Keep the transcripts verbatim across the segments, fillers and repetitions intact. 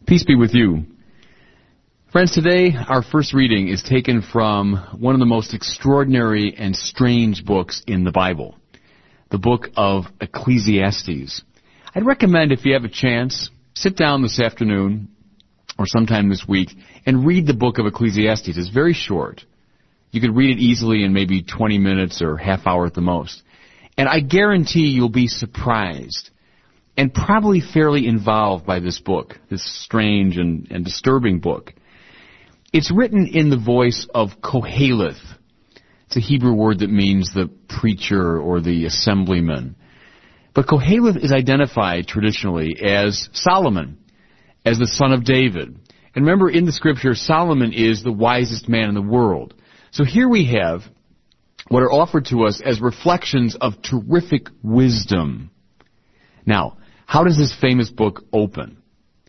Peace be with you. Friends, today our first reading is taken from one of the most extraordinary and strange books in the Bible, the book of Ecclesiastes. I'd recommend, if you have a chance, sit down this afternoon or sometime this week and read the book of Ecclesiastes. It's very short. You could read it easily in maybe twenty minutes or half hour at the most. And I guarantee you'll be surprised and probably fairly involved by this book, this strange and, and disturbing book. It's written in the voice of Koheleth. It's a Hebrew word that means the preacher or the assemblyman. But Koheleth is identified traditionally as Solomon, as the son of David. And remember, in the scripture, Solomon is the wisest man in the world. So here we have what are offered to us as reflections of terrific wisdom. Now, how does this famous book open?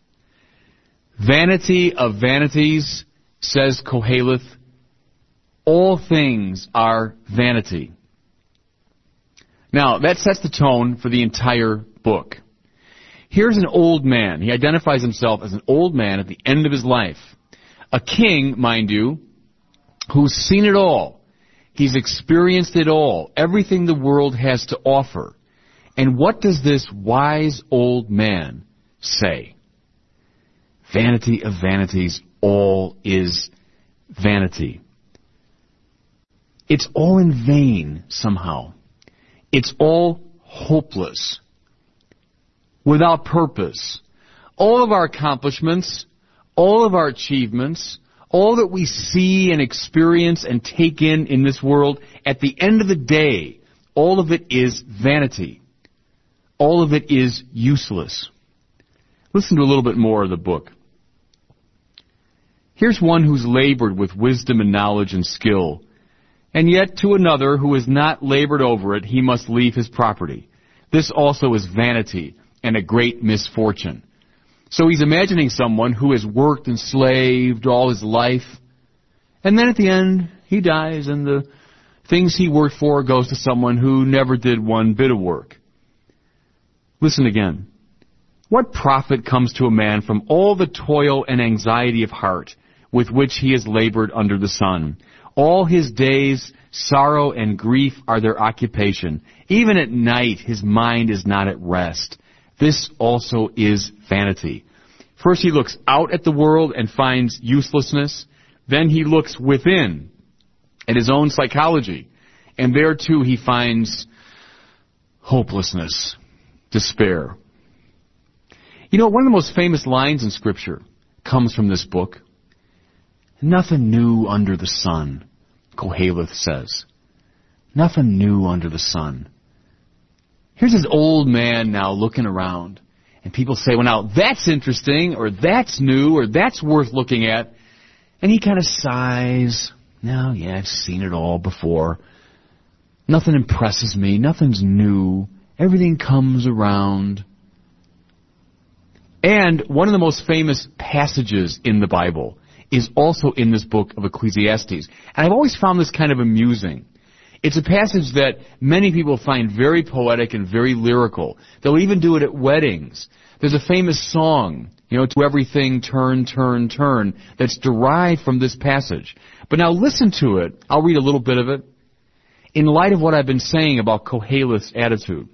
Vanity of vanities, says Koheleth, all things are vanity. Now, that sets the tone for the entire book. Here's an old man. He identifies himself as an old man at the end of his life. A king, mind you, who's seen it all. He's experienced it all, everything the world has to offer. And what does this wise old man say? Vanity of vanities, all is vanity. It's all in vain somehow. It's all hopeless, without purpose. All of our accomplishments, all of our achievements, all that we see and experience and take in in this world, at the end of the day, all of it is vanity. All of it is useless. Listen to a little bit more of the book. Here's one who's labored with wisdom and knowledge and skill, and yet to another who has not labored over it, he must leave his property. This also is vanity and a great misfortune. So he's imagining someone who has worked and slaved all his life, and then at the end, he dies, and the things he worked for goes to someone who never did one bit of work. Listen again. What profit comes to a man from all the toil and anxiety of heart with which he has labored under the sun? All his days, sorrow and grief are their occupation. Even at night, his mind is not at rest. This also is vanity. First he looks out at the world and finds uselessness. Then he looks within at his own psychology. And there too he finds hopelessness, despair. You know, one of the most famous lines in Scripture comes from this book. Nothing new under the sun, Koheleth says. Nothing new under the sun. Here's this old man now looking around, and people say, well, now that's interesting, or that's new, or that's worth looking at. And he kind of sighs. No, yeah, I've seen it all before. Nothing impresses me. Nothing's new. Everything comes around. And one of the most famous passages in the Bible is also in this book of Ecclesiastes. And I've always found this kind of amusing. It's a passage that many people find very poetic and very lyrical. They'll even do it at weddings. There's a famous song, you know, to everything turn, turn, turn, that's derived from this passage. But now listen to it. I'll read a little bit of it in light of what I've been saying about Koheleth's attitude.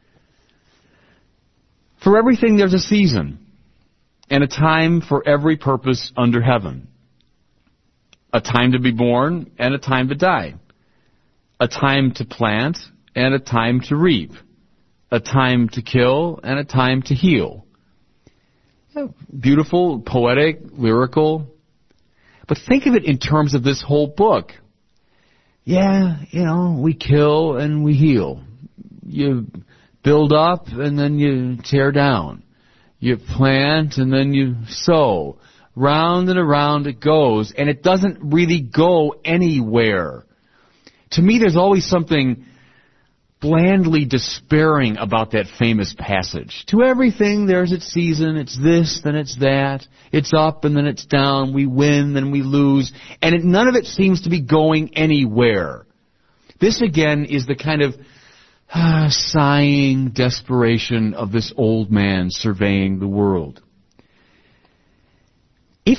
For everything there's a season, and a time for every purpose under heaven. A time to be born, and a time to die. A time to plant, and a time to reap. A time to kill, and a time to heal. Beautiful, poetic, lyrical. But think of it in terms of this whole book. Yeah, you know, we kill and we heal. You build up and then you tear down. You plant and then you sow. Round and around it goes, and it doesn't really go anywhere. To me, there's always something blandly despairing about that famous passage. To everything there's its season. It's this, then it's that. It's up and then it's down. We win, then we lose. And it, none of it seems to be going anywhere. This, again, is the kind of ah, sighing desperation of this old man surveying the world.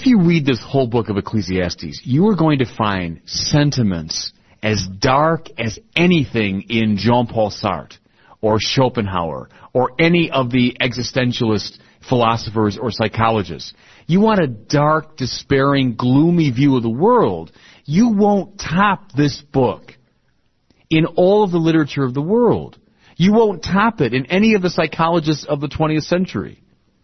if you read this whole book of Ecclesiastes, you are going to find sentiments as dark as anything in Jean-Paul Sartre or Schopenhauer or any of the existentialist philosophers or psychologists. You want a dark, despairing, gloomy view of the world, you won't top this book in all of the literature of the world. You won't top it in any of the psychologists of the twentieth century.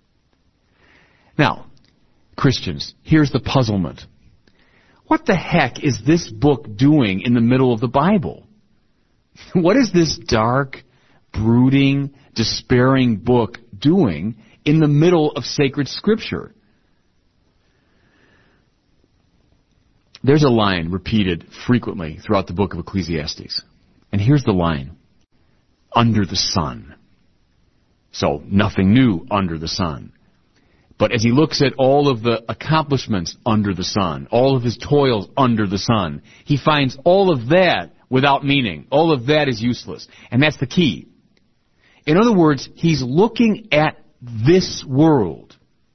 Now, Christians, here's the puzzlement. What the heck is this book doing in the middle of the Bible? What is this dark, brooding, despairing book doing in the middle of sacred Scripture? There's a line repeated frequently throughout the book of Ecclesiastes. And here's the line. Under the sun. So, nothing new under the sun. But as he looks at all of the accomplishments under the sun, all of his toils under the sun, he finds all of that without meaning. All of that is useless. And that's the key. In other words, he's looking at this world.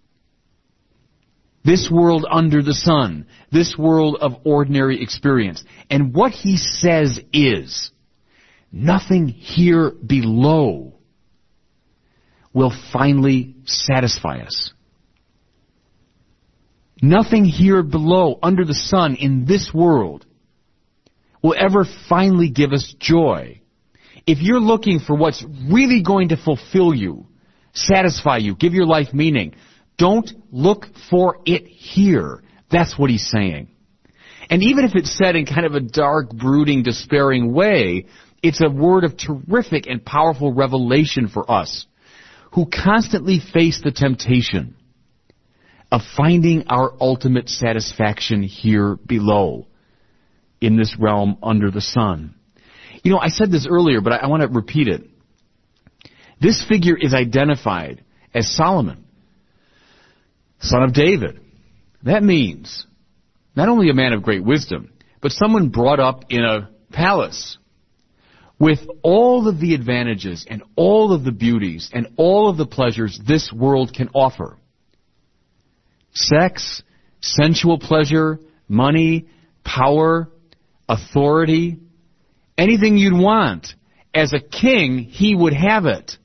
This world under the sun. This world of ordinary experience. And what he says is, nothing here below will finally satisfy us. Nothing here below, under the sun, in this world, will ever finally give us joy. If you're looking for what's really going to fulfill you, satisfy you, give your life meaning, don't look for it here. That's what he's saying. And even if it's said in kind of a dark, brooding, despairing way, it's a word of terrific and powerful revelation for us who constantly face the temptation of finding our ultimate satisfaction here below, in this realm under the sun. You know, I said this earlier, but I, I want to repeat it. This figure is identified as Solomon, son of David. That means not only a man of great wisdom, but someone brought up in a palace with all of the advantages and all of the beauties and all of the pleasures this world can offer. Sex, sensual pleasure, money, power, authority, anything you'd want. As a king, he would have it.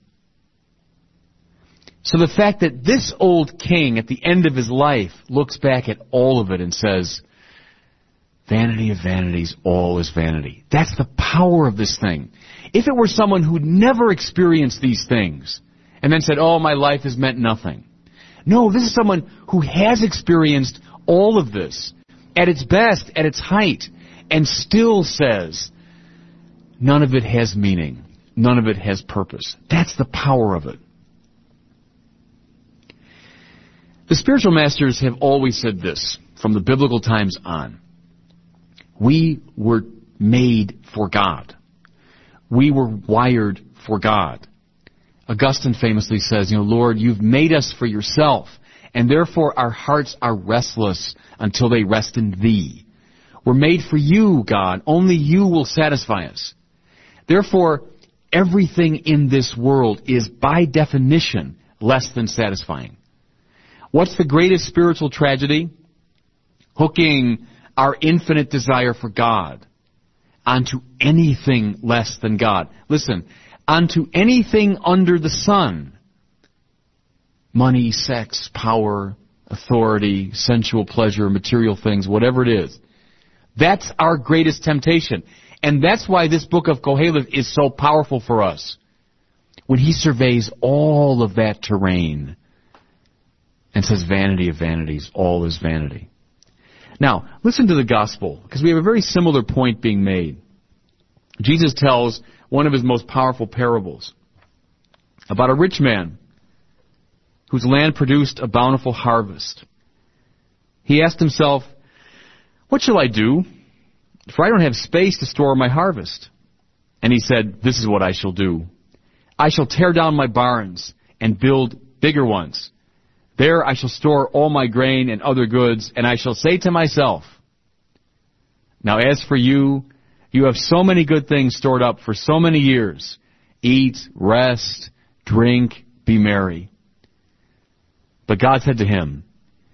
So the fact that this old king at the end of his life looks back at all of it and says, vanity of vanities, all is vanity. That's the power of this thing. If it were someone who'd never experienced these things and then said, oh, my life has meant nothing. No, this is someone who has experienced all of this at its best, at its height, and still says, none of it has meaning. None of it has purpose. That's the power of it. The spiritual masters have always said this, from the biblical times on. We were made for God. We were wired for God. Augustine famously says, you know, Lord, you've made us for yourself, and therefore our hearts are restless until they rest in Thee. We're made for you, God. Only you will satisfy us. Therefore, everything in this world is by definition less than satisfying. What's the greatest spiritual tragedy? Hooking our infinite desire for God onto anything less than God. Listen, onto anything under the sun. Money, sex, power, authority, sensual pleasure, material things, whatever it is. That's our greatest temptation. And that's why this book of Koheleth is so powerful for us. When he surveys all of that terrain and says, vanity of vanities, all is vanity. Now, listen to the gospel, because we have a very similar point being made. Jesus tells one of his most powerful parables about a rich man whose land produced a bountiful harvest. He asked himself, what shall I do, for I don't have space to store my harvest? And he said, this is what I shall do. I shall tear down my barns and build bigger ones. There I shall store all my grain and other goods, and I shall say to myself, now as for you, you have so many good things stored up for so many years. Eat, rest, drink, be merry. But God said to him,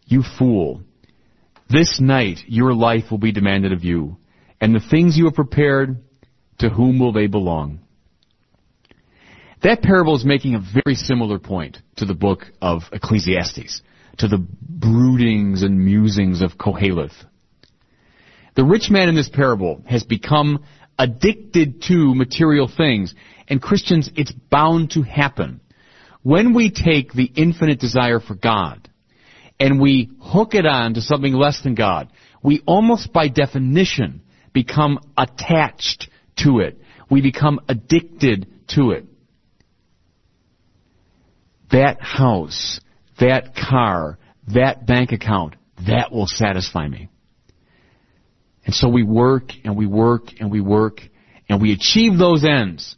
You fool, this night your life will be demanded of you, and the things you have prepared, to whom will they belong? That parable is making a very similar point to the book of Ecclesiastes, to the broodings and musings of Koheleth. The rich man in this parable has become addicted to material things, and Christians, it's bound to happen. When we take the infinite desire for God and we hook it on to something less than God, we almost by definition become attached to it. We become addicted to it. That house, that car, that bank account, that will satisfy me. And so we work and we work and we work and we achieve those ends.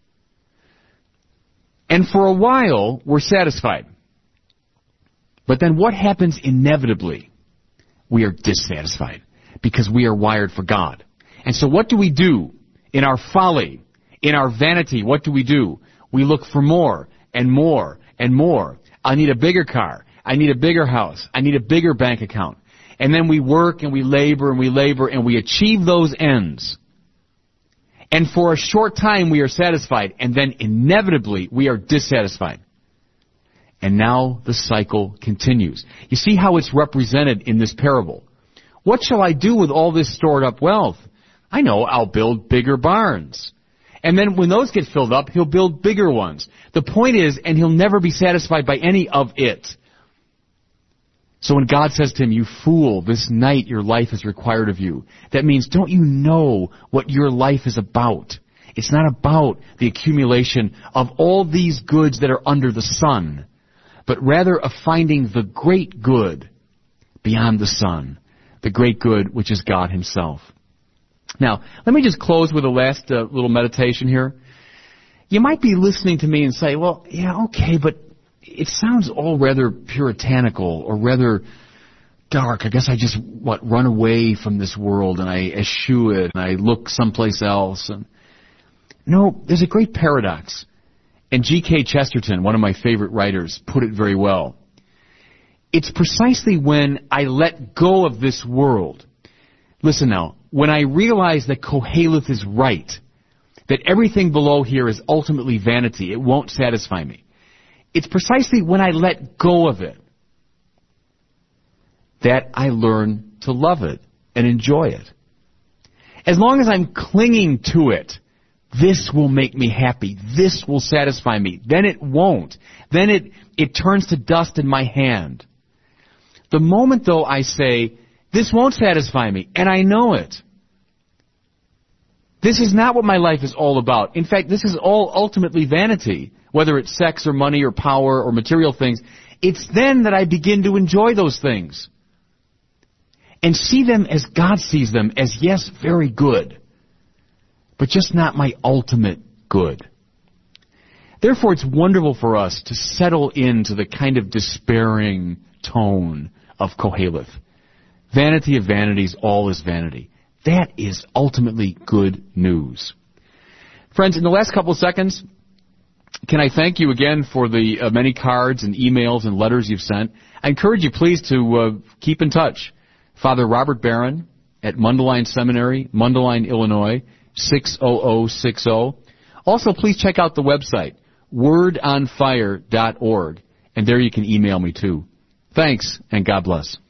And for a while, we're satisfied. But then what happens inevitably? We are dissatisfied because we are wired for God. And so what do we do? In our folly, in our vanity, what do we do? We look for more and more and more. I need a bigger car. I need a bigger house. I need a bigger bank account. And then we work and we labor and we labor and we achieve those ends. And for a short time we are satisfied, and then inevitably we are dissatisfied. And now the cycle continues. You see how it's represented in this parable. What shall I do with all this stored up wealth? I know, I'll build bigger barns. And then when those get filled up, he'll build bigger ones. The point is, and he'll never be satisfied by any of it. So when God says to him, you fool, this night your life is required of you, that means, don't you know what your life is about? It's not about the accumulation of all these goods that are under the sun, but rather of finding the great good beyond the sun, the great good which is God himself. Now, let me just close with a last uh, little meditation here. You might be listening to me and say, well, yeah, okay, but it sounds all rather puritanical or rather dark. I guess I just, what, run away from this world and I eschew it and I look someplace else. And no, there's a great paradox. And G K Chesterton, one of my favorite writers, put it very well. It's precisely when I let go of this world. Listen now, when I realize that Koheleth is right, that everything below here is ultimately vanity, it won't satisfy me. It's precisely when I let go of it that I learn to love it and enjoy it. As long as I'm clinging to it, this will make me happy, this will satisfy me, then it won't. Then it, it turns to dust in my hand. The moment, though, I say, this won't satisfy me, and I know it. This is not what my life is all about. In fact, this is all ultimately vanity, whether it's sex or money or power or material things. It's then that I begin to enjoy those things and see them as God sees them, as, yes, very good, but just not my ultimate good. Therefore, it's wonderful for us to settle into the kind of despairing tone of Koheleth. Vanity of vanities, all is vanity. That is ultimately good news. Friends, in the last couple of seconds, can I thank you again for the uh, many cards and emails and letters you've sent. I encourage you, please, to uh, keep in touch. Father Robert Barron at Mundelein Seminary, Mundelein, Illinois, six oh oh six oh. Also, please check out the website, word on fire dot org, and there you can email me too. Thanks, and God bless.